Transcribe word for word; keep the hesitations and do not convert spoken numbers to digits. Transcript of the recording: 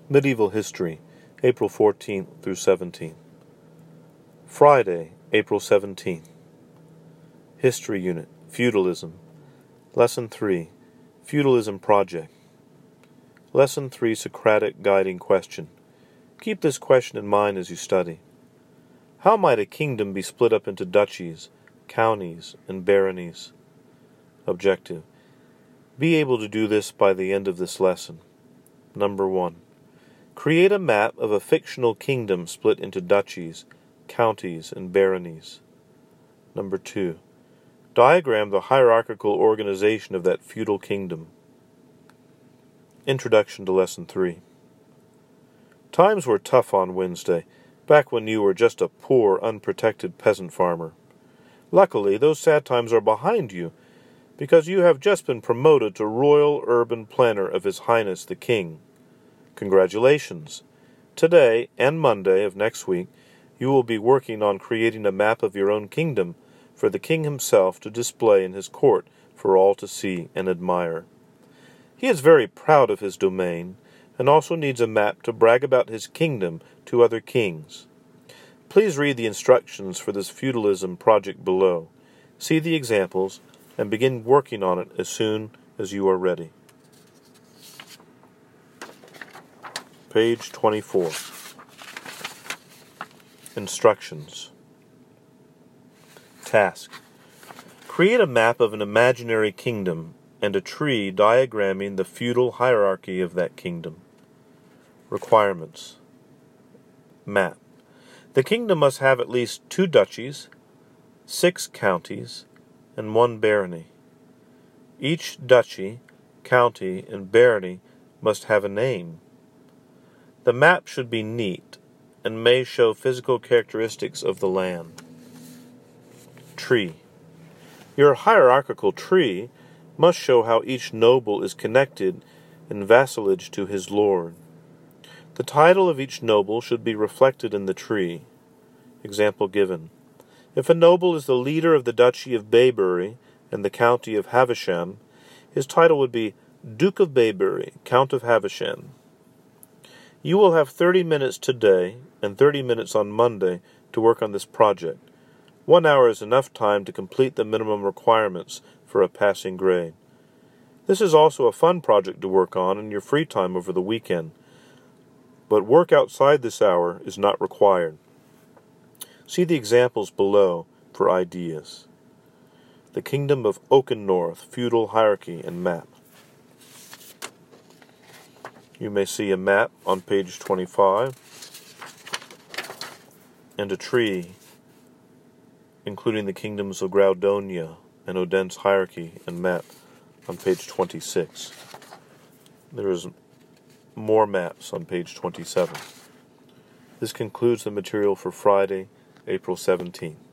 Medieval History, April fourteenth through seventeenth. Friday, April seventeenth. History Unit, Feudalism. Lesson three, Feudalism Project. Lesson three, Socratic Guiding Question. Keep this question in mind as you study. How might a kingdom be split up into duchies, counties, and baronies? Objective. Be able to do this by the end of this lesson. Number one. Create a map of a fictional kingdom split into duchies, counties, and baronies. Number two. Diagram the hierarchical organization of that feudal kingdom. Introduction to Lesson three. Times were tough on Wednesday, back when you were just a poor, unprotected peasant farmer. Luckily, those sad times are behind you, because you have just been promoted to Royal Urban Planner of His Highness the King. Congratulations! Today and Monday of next week, you will be working on creating a map of your own kingdom for the king himself to display in his court for all to see and admire. He is very proud of his domain, and also needs a map to brag about his kingdom to other kings. Please read the instructions for this feudalism project below, see the examples, and begin working on it as soon as you are ready. Page twenty-four. Instructions. Task. Create a map of an imaginary kingdom and a tree diagramming the feudal hierarchy of that kingdom. Requirements. Map. The kingdom must have at least two duchies, six counties, and one barony. Each duchy, county, and barony must have a name. The map should be neat and may show physical characteristics of the land. Tree. Your hierarchical tree must show how each noble is connected in vassalage to his lord. The title of each noble should be reflected in the tree. Example given. If a noble is the leader of the Duchy of Baybury and the County of Havisham, his title would be Duke of Baybury, Count of Havisham. You will have thirty minutes today and thirty minutes on Monday to work on this project. One hour is enough time to complete the minimum requirements for a passing grade. This is also a fun project to work on in your free time over the weekend, but work outside this hour is not required. See the examples below for ideas. The Kingdom of Oakennorth, Feudal Hierarchy and Map. You may see a map on page twenty-five and a tree including the kingdoms of Graudonia and Odense hierarchy and map on page twenty-six. There is more maps on page twenty-seven. This concludes the material for Friday, April seventeenth.